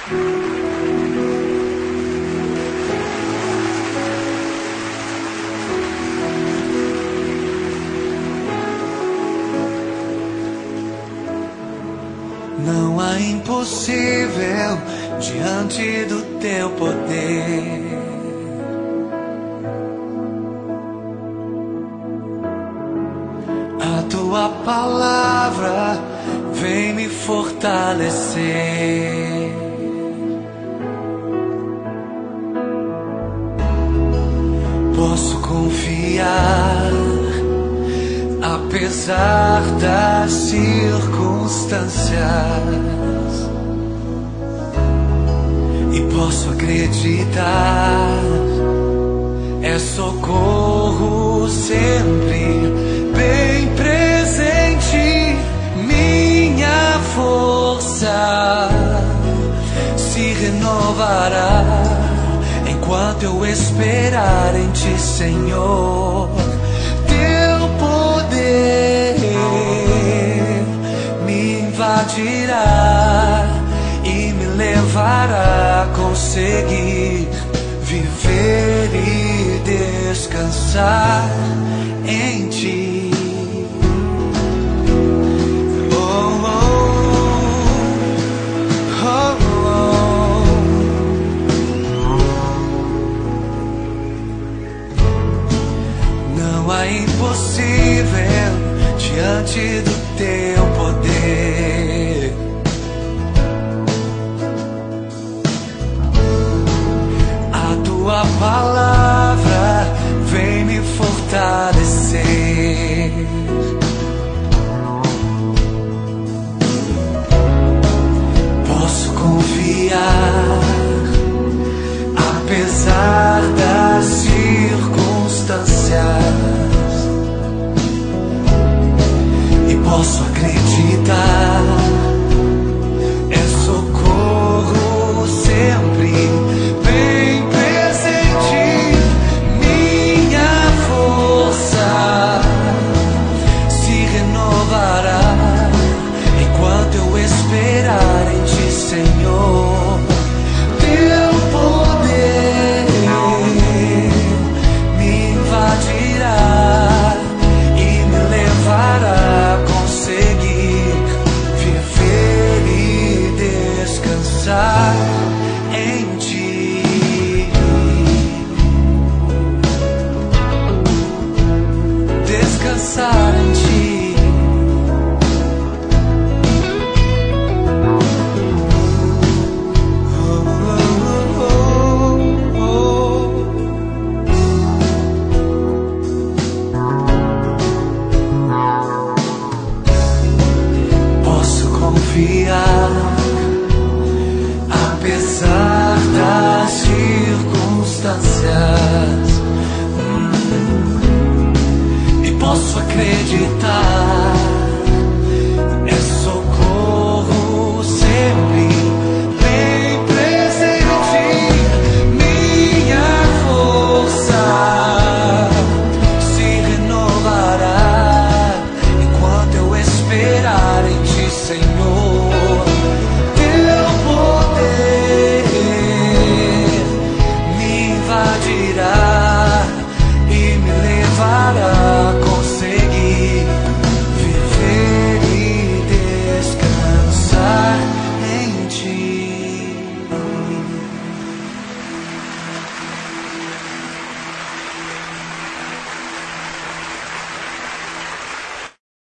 Não há impossível diante do teu poder. A tua palavra vem me fortalecer. Posso confiar, apesar das circunstâncias, e posso acreditar, é socorro sempre bem presente. Minha força se renovará enquanto eu esperar em ti, Senhor. Teu poder me invadirá e me levará a conseguir viver e descansar em ti. Não há impossível diante do teu poder. A tua palavra vem me fortalecer. Posso confiar, apesar das circunstâncias, e posso acreditar, é socorro sempre bem presente. Minha força se renovará enquanto eu esperar em ti, Senhor. Teu poder me invadirá e me levará a conseguir viver e descansar em ti. Descansar em ti. Posso confiar, apesar das circunstâncias, e posso acreditar,